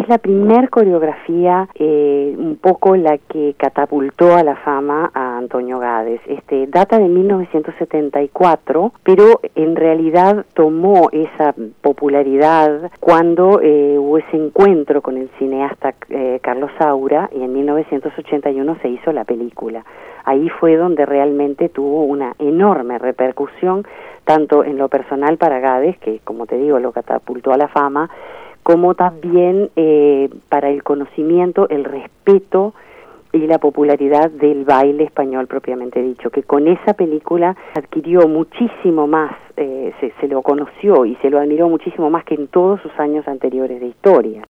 la primer coreografía, un poco la que catapultó a la fama a Antonio Gades. Data de 1974, pero en realidad tomó esa popularidad cuando hubo ese encuentro con el cineasta Carlos Saura, y en 1981 se hizo la película. Ahí fue donde realmente tuvo una enorme repercusión, tanto en lo personal para Gades, que como te digo lo catapultó a la fama, como también para el conocimiento, el respeto y la popularidad del baile español propiamente dicho, que con esa película adquirió muchísimo más, se lo conoció y se lo admiró muchísimo más que en todos sus años anteriores de historia.